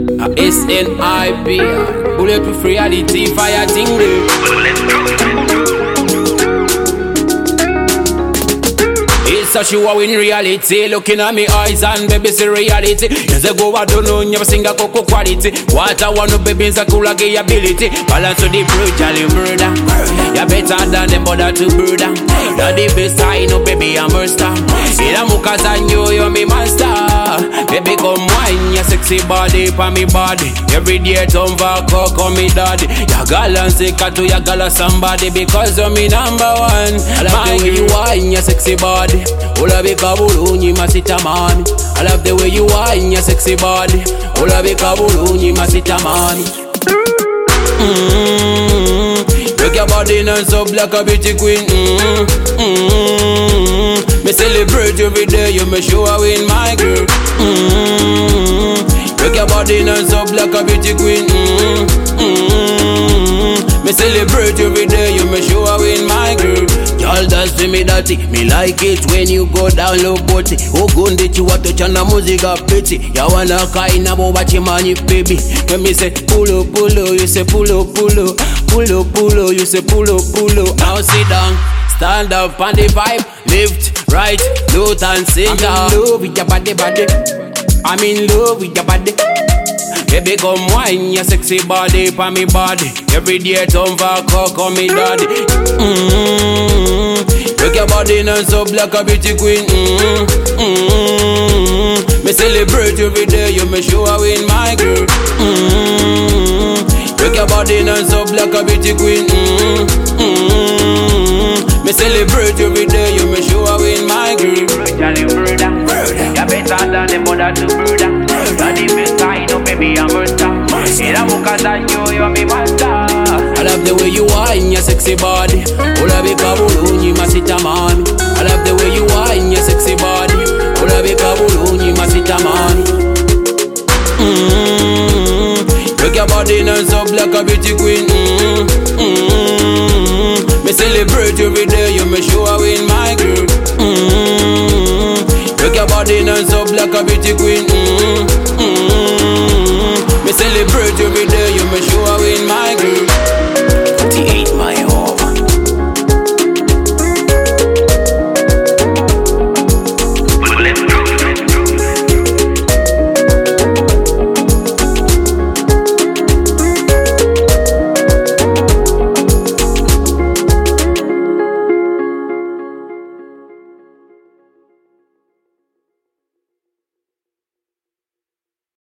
SNIP, bulletproof reality, fire tingle. It's a show in reality. Looking at me eyes and baby see reality. Years ago I don't know, never sing a cocoa quality. What I want to baby is a cool gay ability. Balance to the brutal murder. You better than them bother to murder. Now the best I know baby I'm a star. In a mukas and you're me master. Baby come wine your sexy body pa me body. Every day turn back call me daddy. Ya gala sick to ya gala somebody because you're me number one. I love the way you wine your sexy body. Ola bika bulungi masita mami. I love the way you wine your sexy body. Ola bika bulungi masita mami. Break your body non-stop like a beauty queen. Me celebrate every day, you make sure I win my girl. Break your body non-stop like a beauty queen. Me celebrate every day, you make sure I win my girl. Y'all dance to me dirty, me like it when you go down low body. Oh gunde tu watu chana muzika piti. Ya wana kaina boba chimani baby. When me say pull up, you say pull up, you say pull up. Now sit down, stand up on the vibe, lift, right, left and center. I'm in love with your body. I'm in love with your body. Baby come wine your sexy body pa me body. Every day turn back call me daddy. Break your body non-stop like a beauty queen. Me celebrate every day, you make sure I win my girl. Break your body non-stop like a beauty queen. Me celebrate every day, you make sure I win my girl. Murder, you better than the mother to murder. You're the best I know, baby, I'm a star. In a mukas and you're me master. I love the way you wine your sexy body. Ola bika bulungi masita mami. I love the way you wine your sexy body. Ola bika bulungi masita mami. Break your body non-stop like a beauty queen. Me celebrate every day, you make sure I win my girl. Break your body non-stop like a beauty queen.